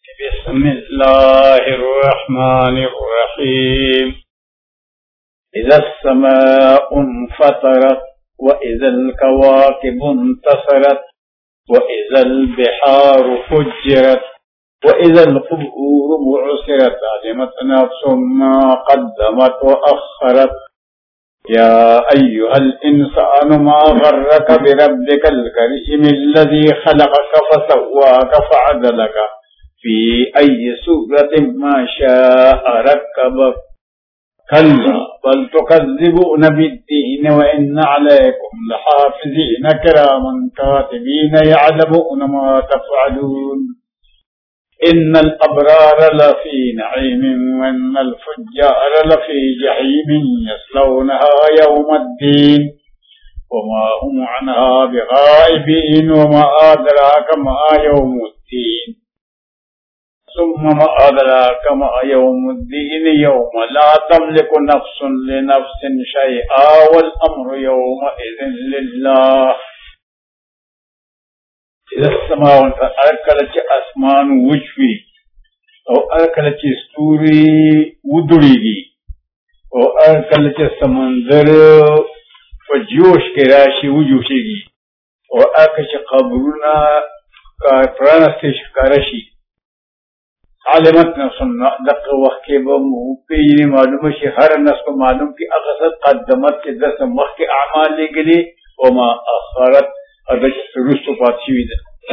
बिस्मिल्लाहिर्रहमानिर्रहीम। इज़स्समाउ इंफतरत व इज़ल कवाकिबु इंतसरत व इज़ल बिहारु फुज्जिरत व इज़ल क़ुबूरु बु'सिरत अलिमत नफ्सुम मा क़द्दमत व अख़रत। या अय्युहल इंसानु मा गर्रक बिरब्बिकल करीमिल्लज़ी ख़लक़क फसव्वाक फ़अदलक फ़ी अय्यि सूरतिन मा शाअ रक्कबक। कल्ला बल तुकज़्ज़िबून बिद्दीन व इन्न अलैकुम लहाफ़िज़ीन किरामन कातिबीन यअलमून मा तफ़अलून। इन्नल अबरार लफ़ी नईमिन व इन्नल फुज्जार लफ़ी जहीमिन यस्लौनहा यौमद्दीन व मा हुम अन्हा बिग़ाइबीन व मा अदराक मा यौमुद्दीन सुम्मा मा अदराक मा यौमुद्दीन यौम ला तमलिकु नफ्सुन लिनफ्सिन शैअन वल अम्रु यौमइज़िन लिल्लाह। इज़स्समाउ अरकलच आसमान वुचवी और अरकलच स्तूरी उदड़ीगी और अरकलच समंदर पर जोश के राशि वजूशेगी और अरकलच कब्रुना का प्राणस्तेश का राशि आलिमत नफ्सुन दक वक्त के बमुपे मालूम है हर नफ्स को मालूम की अक़सद क़द्दमत के 10 वक्त के अमाल ले गए और मा अख़रत और रुस्तु पाती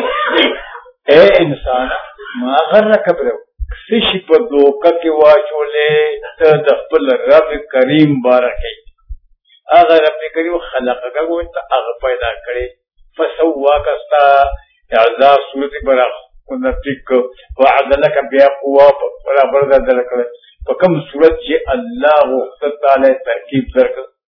ए इंसान मा गर्रक बिरब्बिक सिशिप दोका के वाचोले तदखल रब करीम बारके अगर रब करीम खलक़क को इंत अग पैदा करे फसव्वाक अस्ता यादा सूरत बरा नतिक वअदलक बिअक़वा बराबर दलक फकम सूरत जे अल्लाह वो ताला तरकीब दरक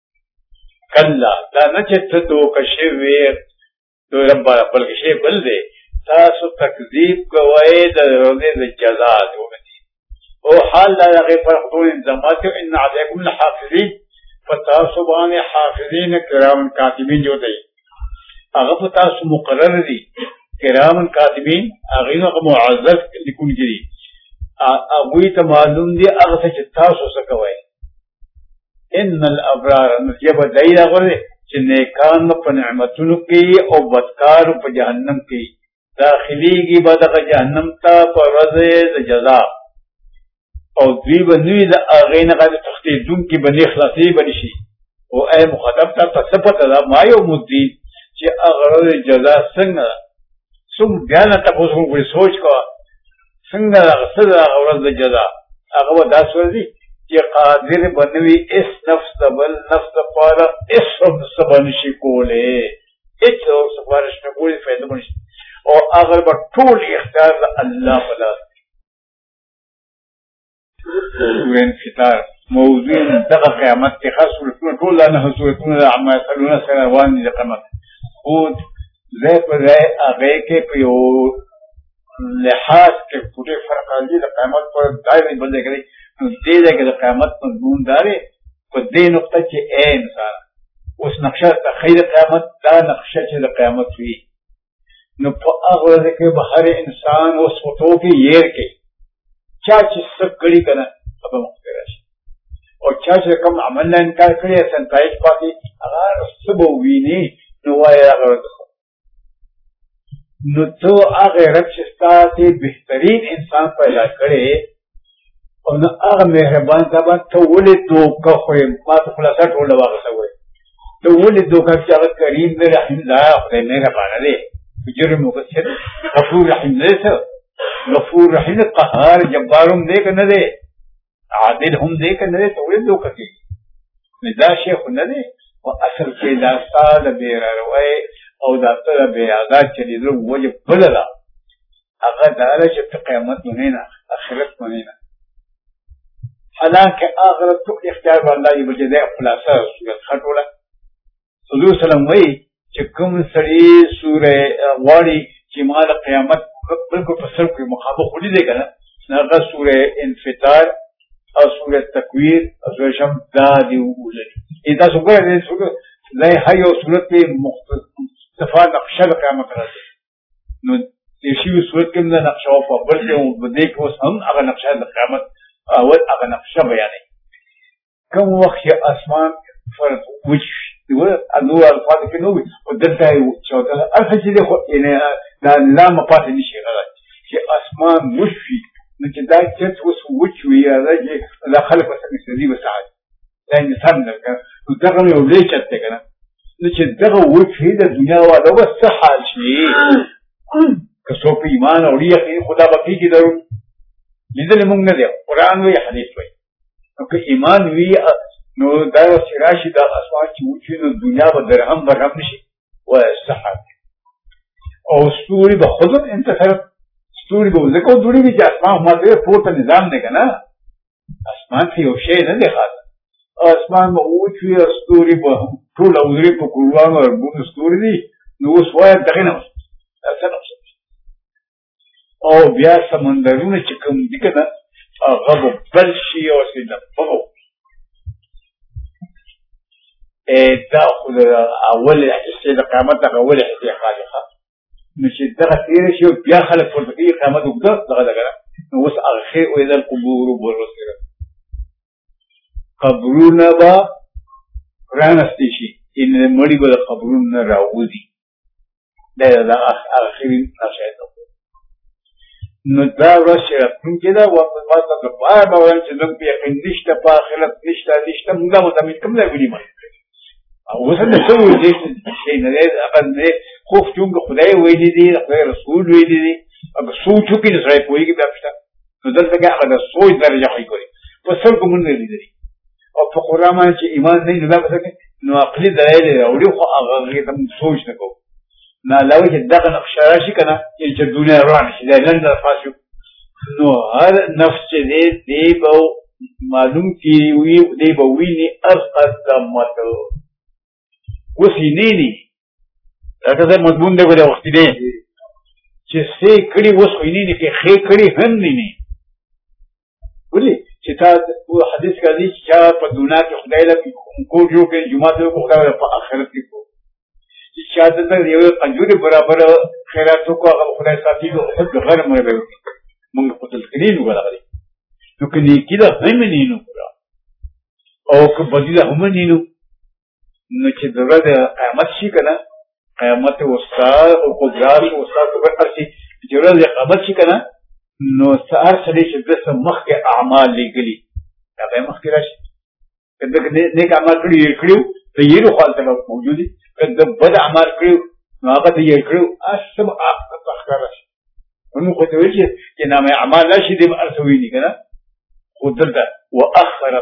कल्ला ला नचत दो कशवे तो रब्बा बल्कि शे बल दे तासु तकजीब गवाए दरोने जजा जो बनी ओ हाल ला लगे पर खुद जमात इन अलैकुम लहाफिज़ीन फतासुबान हाफिज़ीन किरामन कातिबीन जो दे अगर फतासु मुकर्रर दी किरामन कातिबीन अगीनो को मुअज़्ज़ज़ लिकुन गिरी अगुई त मालूम दी अगर से तासु सकवाए इन्नल अबरार जब दायरा करे नेकान पर नेमतुन की और बदकार पर जहन्नम की दाखिली की बदक जहन्नम ता पर रज़े जज़ा और दी बनी द आगीन का तख्तीजुम की बनी खलासी बनिशी वो ऐ मुखतब ता तसबत दा मायो मुद्दीन जे अगर जज़ा संग सुम बयान तक उसको कोई सोच का संग सदा और जज़ा अगर दासवजी ये कादिर बनवी इस नफ्स दबल नफ्स पारा इस सबनिशी कोले इस सफारिश में कोई फायदा नहीं और अगर बट टूल इख्तियार अल्लाह वाला सूरन फितार मौजूद दगा क़यामत के खास सूरतों टूल ना सूरतों अम्मा सलूना सलवान क़यामत खुद ज़े पर ज़े आगे के पियो लिहाज के पूरे फर्क आजी क़यामत पर दायरे बंदे करी दे देगा क़यामत मज़मून दारे को दे नुक्ता के ए इंसान उस नक्शा तख़ीर क़यामत दा नक्शा चे क़यामत हुई नुफ़ा अग़रज़ के बाहर इंसान उस वक़्तों की येर के क्या चीज़ सब कड़ी करना अब मुख्तराश और क्या चीज़ कम अमल ना इनकार करे संताइज पाती अगर सब हुई नहीं नुवाए अग़रज़ नु तो अग़रज़ चिस्ता से बेहतरीन इंसान पैदा करे और न आग मेहरबान साहब तो वोले दो का होए बात खुलासा टोल लगा सके तो वोले दो का क्या करीम ने रहीम लाया अपने मेहरबान रे जुर्म मुकस्सर गफूर रहीम ने से गफूर रहीम क़हार जब्बारुम दे के न दे आदिल हम दे के न दे तो वोले दो का की निदा शेख न दे और असल के दास्तान बेरा रोए और दास्तान बेआज़ाद चली दो वो जो बदला अगर दारा जब क़यामत में ना आखिरत में ना हालांकि आखिरत तो इख्तियार वाला ये बजे दे खुलासा सूरत खटोला हुजूर सल्लल्लाहु अलैहि वसल्लम चिकम सड़ी सूरे वाड़ी चिमाल क़यामत बिल्कुल पसर के मुखाबो खुली देगा ना सूरे इंफितार और सूरे तकवीर और सूरे शमदादी उलट इतना सुपर है सूरत नए हाई और सूरत पे मुख्तलिफ नक्शा क़यामत कराते नो تشوي صورت كم ذا نقشة وفبرت وبديك وسهم أغا نقشة القيامة أول أغا نقشة بياني كم وقت أسمان فرق وش النور الفاضي كنوي ودلتا يوشوتها الفجر يعني لا مفاتن شيء غلط شيء أسمان وشي نجدا تتوس وشوي هذا لا خلق سنسدي بسعد لأن سامنا ودغم يوليش أتكنا نجدا وشي هذا الدنيا وهذا بس حال شيء كسوف إيمان أولياء خدا بقي كدرون لذا لمن نديو قرآن ويا حديث ويا إيمان ويا نو دار سراشي دا أسمان چوچي نو دنيا بدرهم برهم نشي وصحات او ستوري بخودم انت طرف ستوري بوزكو دوری بھی اسمان ہما تے پورتا نظام نے کنا اسمان تے یوشے نہ دیکھا اسمان میں اوچوی ستوري بهم ټول اوزري په قربان او بون ستوري دي نو سوای دغه نه او بیا سمندرونه چې کوم دي کنه هغه بل شي او سیده په دا خود اول استعداد قیامت دا اول احتیاج مش دغه تیر شي بیا خلک ورته قیامت وګړه دغه نو وس اخر او اذا القبور برسره قبرونه با رانستی شي ان مړي به قبرونه راوځي دا اخر نشي نو دا ورشه څنګه دا واسطه په باور چې زموږ په یقین نشته په آخرت نشته موږ متمن کوم لا ویلي ما وصلنا نسوي شيء نريد أقل خوف جونج خداي ويدي دي خداي رسول ويدي دي أبغى صوت شو كده زي كوي كده بشتا نقدر تجا على الصوت درجة حي كوري وصل كمان اللي دي أو في القرآن ما شيء إيمان نين نبغى بس إنه عقلي دلائل أولي خو أغاقي تم صوت نكو نا لو يدقن أخشارشي كنا يجدونه رانش إذا لن نفاسو إنه هذا نفس دي بو معلوم كي دي بويني أرقص دمته وسینېنی دا څه مضمون دی ګوره وخت دی چې سې کړي وس ویني کې خې کړي هم نه ولې چې تا حدیث کوي چې په دنیا کې خدای له کو جو کې جمعه ته خدای په آخرت کې کو چې شاده ته یو قنجوري برابر خیرات کو هغه خدای ساتي او خود غیر مې به موږ په تلقین وګورئ نو کې کېدا هم نه نو او که بدیله هم نه نو نو چې دغه قیامت شي کنه قیامت وستا او قدرت وستا په ارسي چې ورځ قیامت شي کنه نو سار سړي چې د مخکې اعمال لګلي دا به مخکې راشي کله نیک اعمال کړیو ته یې نو خالص موجودي کله بد اعمال کړیو نو هغه ته یې کړیو اسب اخر راشي نو خو ته وایي چې نامه اعمال راشي دې ارسوي دي کنه قدرت واخرت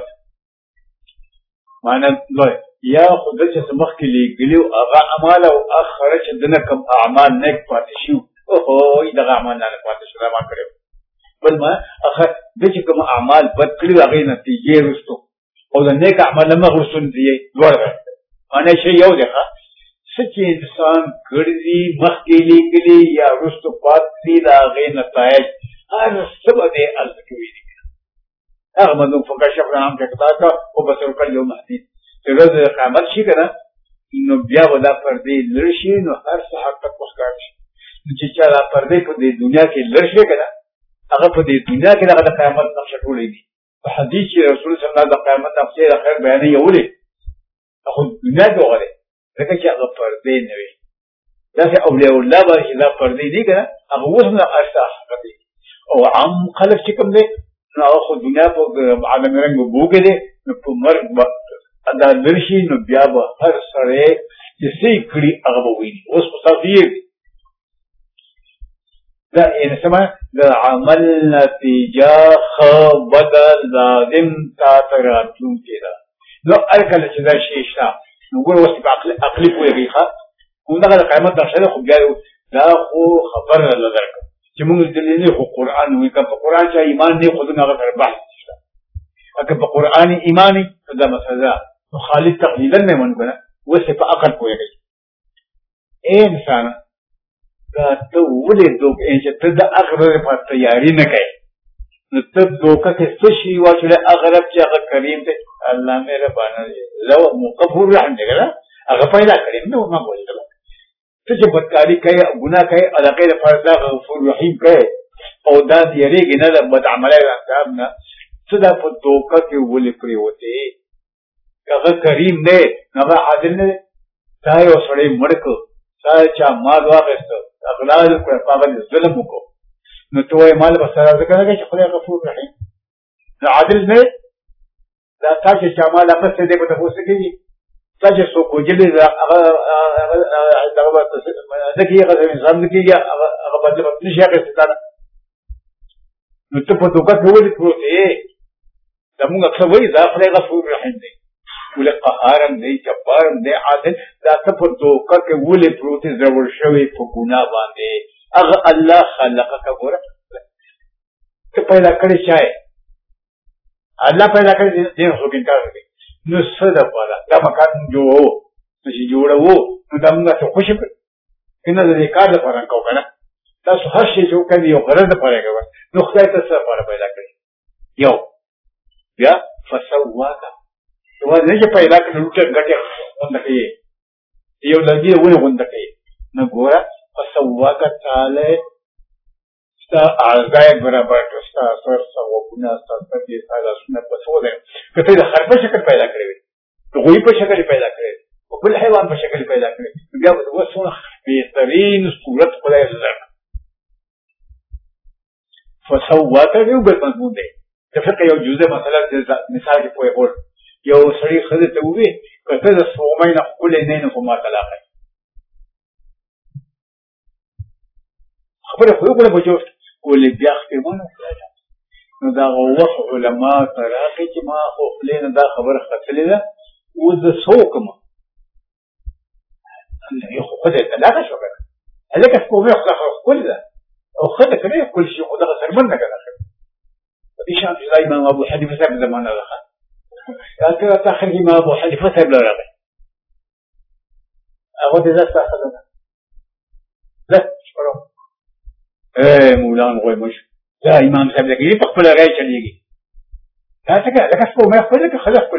معنی لوی یا خدای چې سمخ کې لګلیو هغه اعمال او اخره چې دنه کوم اعمال نیک پاتې شو او دغه اعمال نه پاتې شو ما کړو بل ما اخر د چې کوم اعمال بد کړی هغه نتیجې رسټو او د نیک اعمال نه غوښتل دی ورغه انا شی یو دی چې انسان ګړدي مخ کې لګلی یا رسټو پاتې دا هغه نتایج هر څه به الکوي دي هغه موږ فکر شپه نام کې کتابه او بسر کړ یو مهدي ورځ قیامت شي کنه نو بیا ودا پردې لرشي نو هر څه حقیقت وښکار شي چې چا دا پردې په دې دنیا کې لرشي کنه هغه په دې دنیا کې د قیامت نقشه ټولې دي په حدیث رسول صلی الله علیه وسلم د قیامت تفسیر خیر بیان یې ولې خو دنیا کې وغره لکه چې هغه پردې نه وي دا چې اولیاء الله باندې دا پردې دي کنه هغه وسنه ارشح کوي او عام خلک چې کوم دي نو هغه دنیا په عالم رنگ وګوري دي نو په مرګ دا درشي نو بیا به هر سره چې سې کړي هغه وویني اوس په تاسو دا یې سمه د عمل نتیجه خو بدل لازم تاتراتون کېده نو الکل چې دا شي شته نو ګور اوس په عقلي پوهېږي ښه کوم دغه قیامت درشله خو بیا دا خو خبر نه درک چې موږ دلته نه خو قرآن وي که په قرآن چې ایمان نه خو دغه سره بحث شته اګه په قرآن ایمانی دا مسله خالد تقلیدا نه مونږ نه وسه په عقل پوهېږي انسان دا ته ولې دوک چې ته د اخرت په تیاری نه کوي نو ته دوکه کې څه شي واچول اغرب چې هغه کریم ته الله مهربان دی لو غفور رحیم دی هغه پیدا کړی نو ما وایي تجي بدكاري كي غنا كي على غير فرض غفور رحيم كي او دا يريږي نه د بد عمله انتاب نه صدا په دوکه کې ولې پریوته هغه کریم نه هغه عادل نه تا یو سړی مړک تا چا مال واغست اغلال پر پاغل ظلم وکړو نو ته مال به سره ځکه چې خدای غفور رحیم عادل نه دا تاسو چې مال هغه څه دې په تاسو کې تاسو سو کوجلې هغه دغه هغه انسان کېږي هغه بدل نشي هغه ستاره نو ته په دوکه کې ولې پروتې زموږ اکثر وایي دا خدای غفور رحیم دی ولې قهارم دی جبارم دی عادل دا ته په دوکه کې ولې پروتې ضرور شوی په ګناه باندې هغه الله خلقك ګوره ته پیدا کړی شای الله پیدا کړی دې خو کې کار کوي نو څه ده پاره دا مکان جوړو چې جوړو نو دا موږ ته خوشي کنه دې کار لپاره کو کنه تاسو هر شي جوړ کړی یو غرض لپاره کوي نو خدای ته څه لپاره پیدا کړی یو بیا فسواک نو نه چې پیدا کړی نو ګټه وندکې یو لږی ونه وندکې نو ګوره فسواک تعالی ستا اعضای برابر ستا سر سوابونه ستا دې ساده سنت په څو ده کته د هر په شکل پیدا کړی وي غوی په شکل پیدا کړی او بل حیوان په شکل پیدا کړی بیا وسونه بهترین صورت خدای زړه فسواک یو بل مضمون دی د فقه یو جزء مثلا مثال کې پوهه اور یو سړی خزه ته وي کته د سومینه خپل نه نه کومه طلاق خبره خو یو بجو ولې بیا خپلونه نو دا وخت علما تراکه چې ما خو خپلینه دا خبره خپلې ده او د سوکم یو خو خدای طلاق شو کنه هلکه کومه خپل ده او خدای کنه كل شيء خدای سرمن نه کنه دې شان چې امام ابو حنیفه صاحب زمانه راغی یا ترى تاخر امام ابو حنیفه صاحب راغی هغه دې ځکه څه ده شپرو مولانا غوي مش لا امام صاحب لګي په خپل راي چليږي دا څنګه لکه څو مې خپل کې خلق کړل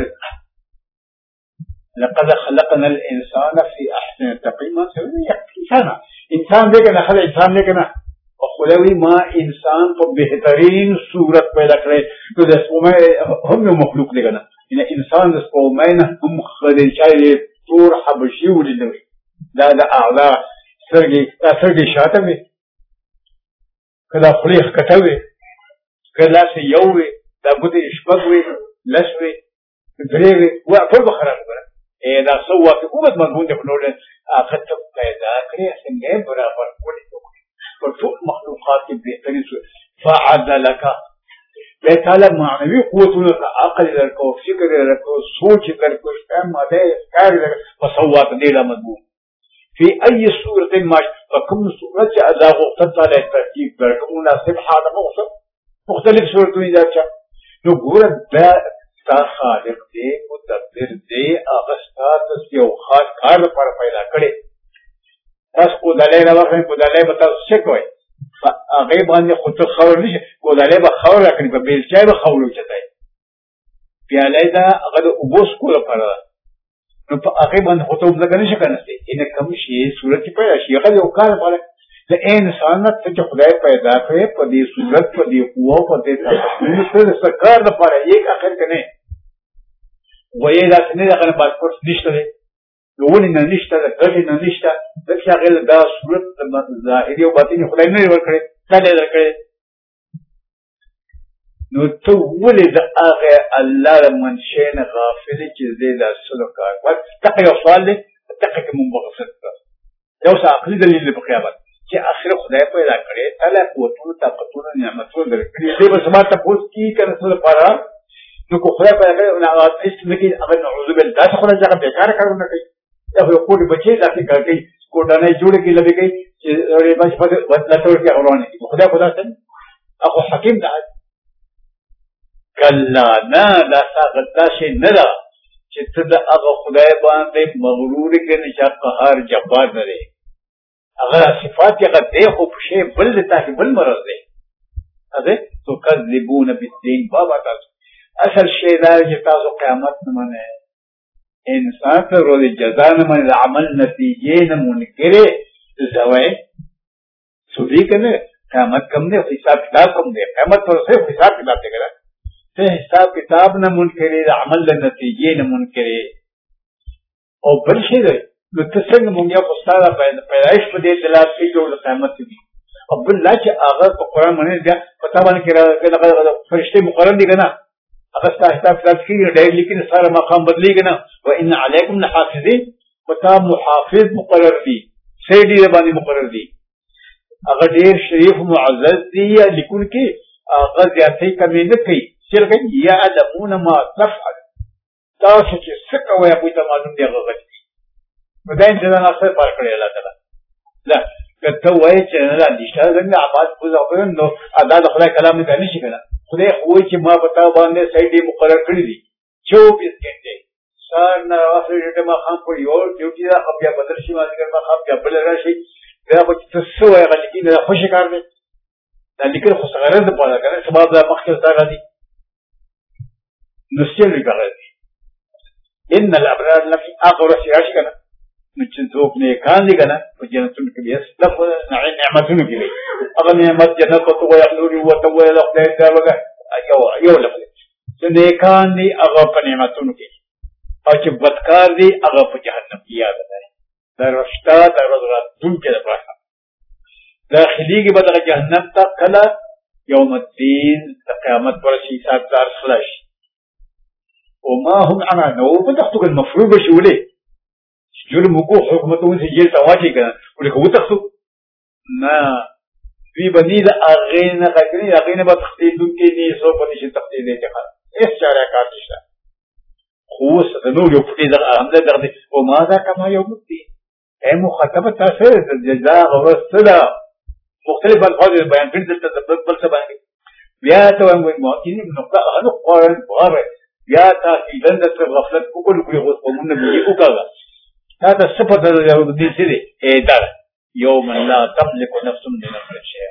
لقد خلقنا الانسان في احسن تقويم انسان دې کنه خلق انسان دې کنه او خدای ما انسان په بهترین صورت پیدا کړی نو د سپومې هم مخلوق دی کنه ان انسان د سپومې نه هم خدای چای تور حبشي ولې دا د اعلی سرګي شاته وي کله خلیخ کټوي کله سي یووي دا ګوتې شپږوي لسوي درېوي وا ټول بخران غره دا سوا په کومه مضمون دی په نور اخر ته پیدا کړی څنګه برابر کولی پر ټول مخلوقات کې بهتري فعدلک به تعالی معنوي قوتونه عقل درکو فکر درکو سوچ درکو ماده کار درکو فسوات دې لا مضمون في أي صورة ما فكم صورة أذا وقت على الترتيب بركم مناسب هذا مختلف صورة إذا كان نقول ده خالق دي مدبر دي أغسطات يو خاص كار پر پیدا کړي تاسو کو دلای نه ورته کو دلای به تاسو څه کوئ هغه باندې خود خبر نشي کو دلای به خبر راکړي په بیل چای به خبرو چتای پیاله دا هغه وبوس کو لپاره نو په هغه باندې خطو لګنه شي کنه ان کوم شي صورت پیدا شي هغه یو کار باندې د انسان ته خدای پیدا کړي په دې صورت په دې قوت په دې تاسو سرکار لپاره یک اخر کنه وایي دا څنګه هغه پاسپورت نشته لون نه نشته غږ نه نشته د شاغل دا صورت ظاهري او باطني خدای نه ورکړي څنګه درکړي نو ته ولې د هغه الله منشین غافل چې دې د سلوکار وخت تقي سوال دې تقي منبغفت یو څه عقلي دلیل په قیامت چې اخر خدای پیدا کړي تعالی قوتونه طاقتونه نعمتونه درکړي دې به سما ته پوس کی کنه څه لپاره نو کو خدای پیدا کړي او هغه اسم کې هغه نعوذ بالله دا خدای څنګه بیکار کارونه کوي دا یو کوټ بچي داسې کوي کوټانه جوړ کې لبي کوي چې اورې بس په لټور کې اورونه خدای څنګه اخو حکیم ده کلا نه دا څنګه شي نه دا چې ته د هغه خدای باندې مغرور کړي چې قهار جبار نه دی هغه صفات یې غدې خو په شی بل ته بل مرز دی هغه تو کذبون بالدین بابا تاسو اصل شی دا چې تاسو قیامت نه منئ انسان ته روز جزا نه منئ عمل نتیجې نه منکرې जवाए सुधी कने क़यामत कम दे हिसाब किताब कम दे क़यामत पर से हिसाब किताब दे करा ते हिसाब किताब न मुनकरे अमल न नतीजे न मुनकरे और बल शे दे मुतसंग मुंगिया खुस्तारा पैदाइश पे दलाल की जो क़यामत दी अब बिल्ला च अगर कुरान मने दिया पता बन के फरिश्ते मुकर्रर दी कना अगर का हिसाब किताब की डायरेक्ट लेकिन सारा मकाम बदली कना व इन अलैकुम लहाफिज़ीन पता मुहाफिज मुकर्रर दी सैयदी रबानी मुकर्रर दी अगर ढेर शरीफ मुअज़्ज़ज़ दी या लिकुन की अगर ज्यादा कमी न कई चल गई या अलमून मा तफअल तासु के सक व कोई मालूम दिया गलत बदाइन जना असर पर करे अल्लाह ताला ला कतो वही चैनल दिशा रंग आवाज पूजा करें नो आदाद खुदा कलाम में कहने शिकना खुदे कोई कि मां बताओ बांधे सैयदी मुकर्रर कर दी 24 घंटे सार न आखिर में खाम को योर ड्यूटी दा अब या बदल सी मार कर खाम या बल राशि दा कुछ तसो है लेकिन दा खुश कर दे लेकिन खुश गरज पड़ा करे सबब दा मखसद दा दी नस्यल कर दी इन الابرار لفي اخر سياش كنا نشوف ने कान दी कना जन्नतुन के लिए सब नेमतुन के लिए अगर नेमत जन्नत को तो यखलुनी व तवल खदाय दा लगा यो लफले तो ने कान दी अगर पर नेमतुन के और जब बदकार दी अगर पर जहन्नम की याद है दरष्टा दरजरा तुम के राह दाखिली की बदला जहन्नम तक कला यौमुद्दीन क़यामत पर हिसाब दार खलाश وما هم أنا نوب تخطو المفروض بشولي جل مكو حكمتون سجل تواجه كنا ولك هو تخطو ما في بني ذا أغينا قاكني أغينا بتخطي دكتي سو بنيش تخطي ذي كخا إيش شارع كاتشلا هو ستنو يفتي ذا أمدا ذا وماذا كما يوم الدين أي مخاطبة تأثير الجزاء والصلاة مختلف الفاظ البيان في التدبر بل سبعين يا توام المواطنين من نقطة أهل قارن بغابة يا تاكي لندت الغفلة كل كل غصبون نبي أكذا هذا الصفة الذي سيدي إدار يوم لا تملك نفس من نفس شيئا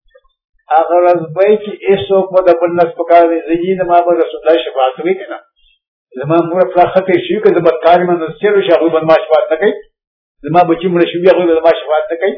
أغرض بيت إيسوك ودا بالناس بكاري زيين ما برسول الله شفاعت بيكنا لما مورا فلاخت شيء كذا بكاري من السير وشاغل بن ما شفاعت نكاي لما بجي من الشيء ياغل بن ما شفاعت نكاي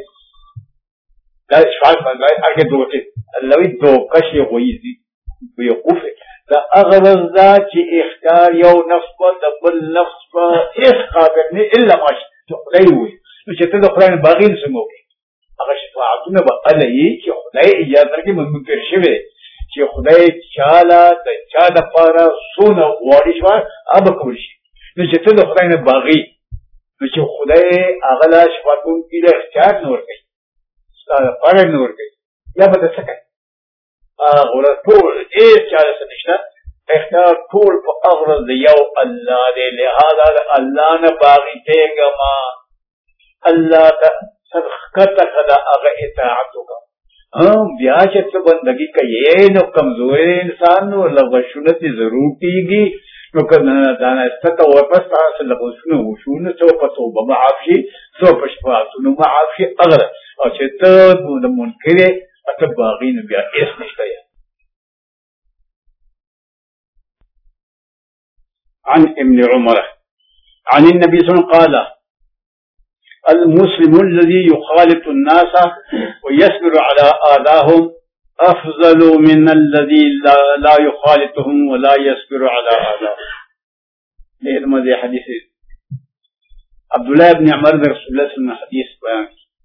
لا شفاعت من لا أرجع دوتي اللوي دوكاش يغويزي ويقوفك لا أغرض ذات اختار يو نفس دبل نفس إيش قابلني إلا ما تقليوي مش تدخلين باغين سموكي أغا شفاعتنا بقلعي كي خدای إجازة كي ممكن شوه كي خدای چالا تچالا پارا سونا وارشوار أبا كورشي مش تدخلين باغي مش خدای أغلا شفاعتون إلى اختيار نور كي پارا نور كي يا بدا سكت أغرض طول إيه چالا سنشتا اختار طول فأغرض يو الله دي لهذا الله نباغي تيغما الله صدقتك دا اغا اطاعتك بیاچت بندگی کا یہ نو کمزور انسان نو لغشونت ضرور تیگی نو کنا دانا استتا ورپس تاس لغشون وشون سو پتو بمعافشی سو پشفاتو معافشی اغرض اور چتا منکر اتباغین بیا اس نشتا یا عن ابن عمر عن النبي صلى الله عليه وسلم قال المسلم الذي يخالط الناس ويصبر على آذاهم أفضل من الذي لا يخالطهم ولا يصبر على آذاهم. لهذا حديث عبد الله بن عمر رسول الله صلى الله عليه وسلم حديث بيان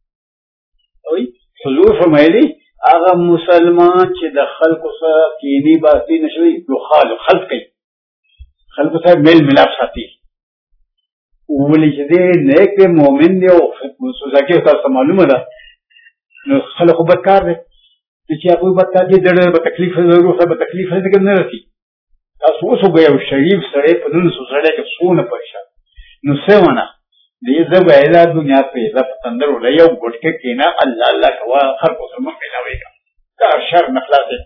حضور فرمایلی اغا مسلمان چې د خلکو سره کینی باطی نشوي یخالط خلق کوي خلکو سره میل ملاپ ساتي ولی چې دې نیک دې مؤمن دی او سوزاکي تاسو معلومه ده نو خلکو بدکار دي چې هغه بدکار دي د تکلیف ضرورت به تکلیف دې نه رسي تاسو اوس وګورئ شریف سره په نن سره کې څونه پریشان نو سمونه دې زبې له دنیا په ځپ تندر ولې یو ګټ کې کینا الله الله کوا خلکو سره مخ نه وایي دا شر نخلاص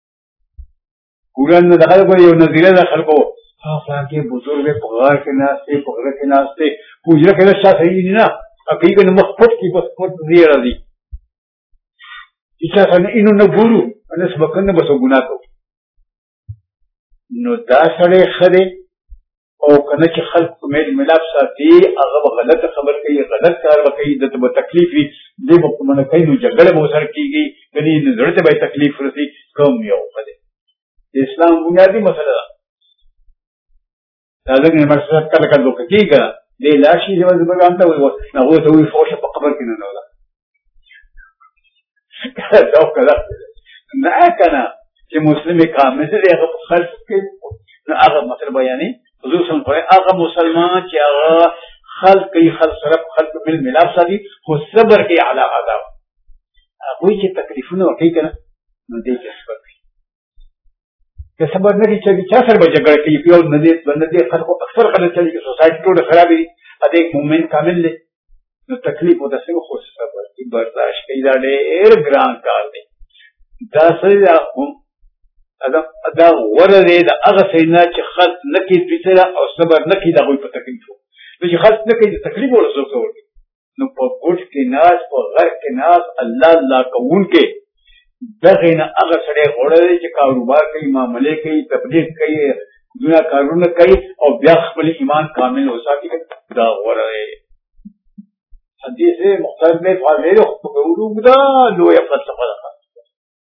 ګورن دغه یو نظریه ده خلکو فلان के बुजुर्ग पगार के नास्ते पगार के नास्ते पूजा के नास्ता सही नहीं ना अभी के नमक फट की बस फट दिया रही इच्छा करने इन्होंने गुरु अने सबकन ने बस गुना को नो दासरे खरे او کنه چې خلق په میل ملاپ ساتي هغه غلط خبر کوي غلط کار کوي دته به تکلیف وي دې په منه کوي نو جګړه به سره کیږي کني نظر ته به تکلیف ورسي کوم یو کده اسلام بنیادی مسله ده دا څنګه مسله کله کله کیږي دې لاشي چې وځبګان ته وي نو ته وي فوش په قبر کې نه ولا دا کله نه کنه چې مسلمان کامل دی هغه خلق کې نو هغه مطلب یعنی حضور صلی الله علیه وسلم هغه مسلمان چې هغه خلق کوي خلق سره خلق بل ملاپ ساتي خو صبر کوي علی عذاب هغه چې تکلیفونه کوي کنه نو دې کې صبر کوي که صبر نه کوي چې چا سره به جګړه کوي په نه دې باندې خلق اکثر خلک چې سوسایټي ټول خراب دي ا دې مومن کامل دی نو تکلیف او د څه خو صبر کوي برداشت کوي دا ډېر ګران کار دی دا سره دا ورده دا هغه سینا چې خلق نکي پیسه او صبر نکي دا وي په تکلیف نو چې خلق نکي د تکلیف ولا څه کوي نو په ګوټ کې ناز په غر کې ناز الله کوون کې دغه نه هغه سره غوړل چې کاروبار کوي معاملې کوي تبلیغ کوي دنیا کارونه کوي او بیا خپل ایمان کامل وساتي دا ورده حدیث مختلف فاضل خو دا لوی فلسفه